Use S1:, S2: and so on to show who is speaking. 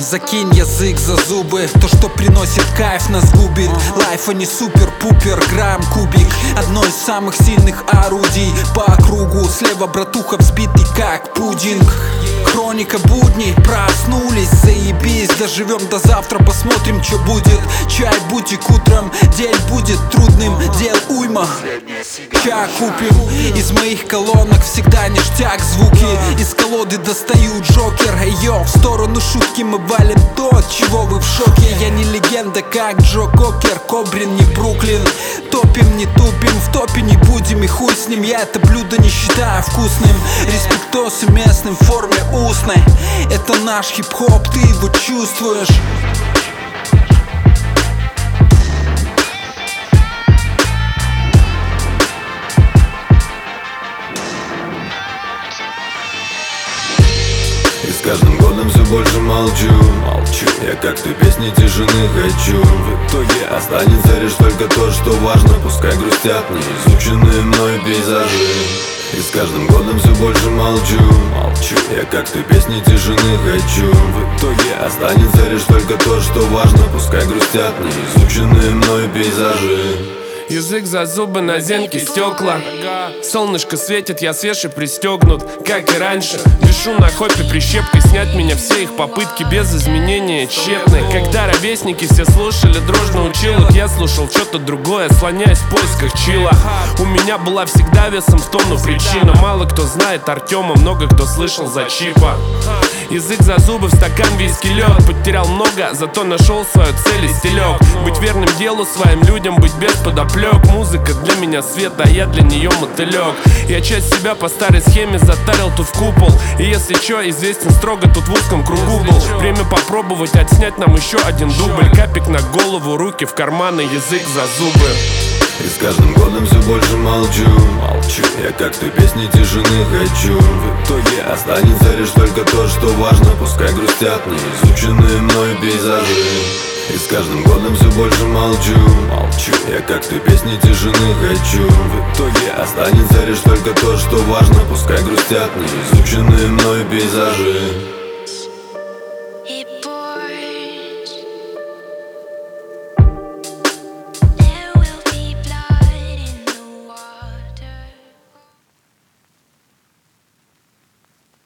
S1: закинь язык за зубы. То, что приносит кайф, нас губит. Лайф, а не супер-пупер, грамм, кубик. Одно из самых сильных орудий по кругу. Слева братуха взбитый как пудинг. Хроника будней, проснулись, заебись. Доживем до завтра, посмотрим, что будет. Чай, бутик утром, день будет трудным. Дел уйма, чай купим. Из моих колонок всегда ништяк звуки. Из колоды достаю джокер. Йо, в сторону шутки мы валим то, от чего вы в шоке. Я не легенда, как Джо Кокер. Кобрин, не Бруклин. Топим, не тупим, в топе не будем, и хуй с ним. Я это блюдо не считаю вкусным. Респектосы местным в форме устной. Это наш хип-хоп, ты его чувствуешь.
S2: И с каждым годом все больше молчу. Я как ты песни тишины хочу. В итоге останется лишь только то, что важно. Пускай грустят неизученные мной пейзажи. И с каждым годом все больше молчу. Я как ты песни тишины хочу. В итоге останется лишь только то, что важно. Пускай грустят неизученные мной пейзажи.
S3: Язык за зубы, на зенке стекла. Солнышко светит, я свеж и пристегнут, как и раньше. Дышу на хопе прищепкой, снять меня все их попытки без изменения тщетны. Когда ровесники все слушали дружно училок, я слушал что-то другое, слоняясь в поисках чила. У меня была всегда весом в тонну причина. Мало кто знает Артема, много кто слышал за Чипа. Язык за зубы, в стакан виски лед. Потерял много, зато нашел свою цель и стилек. Быть верным делу, своим людям, быть без подоплек. Музыка для меня свет, а я для нее мотылек. Я часть себя по старой схеме затарил тут в купол. И если чё, известен строго тут в узком кругу был. Время попробовать отснять нам еще один дубль. Капик на голову, руки в карманы, язык за зубы.
S2: И с каждым годом все больше молчу. Я как ты песни тишины хочу. В итоге останется лишь только то, что важно. Пускай грустят неизученные мной пейзажи. И с каждым годом все больше молчу. Я как ты песни тишины хочу. В итоге останется лишь только то, что важно. Пускай грустят неизученные мной пейзажи.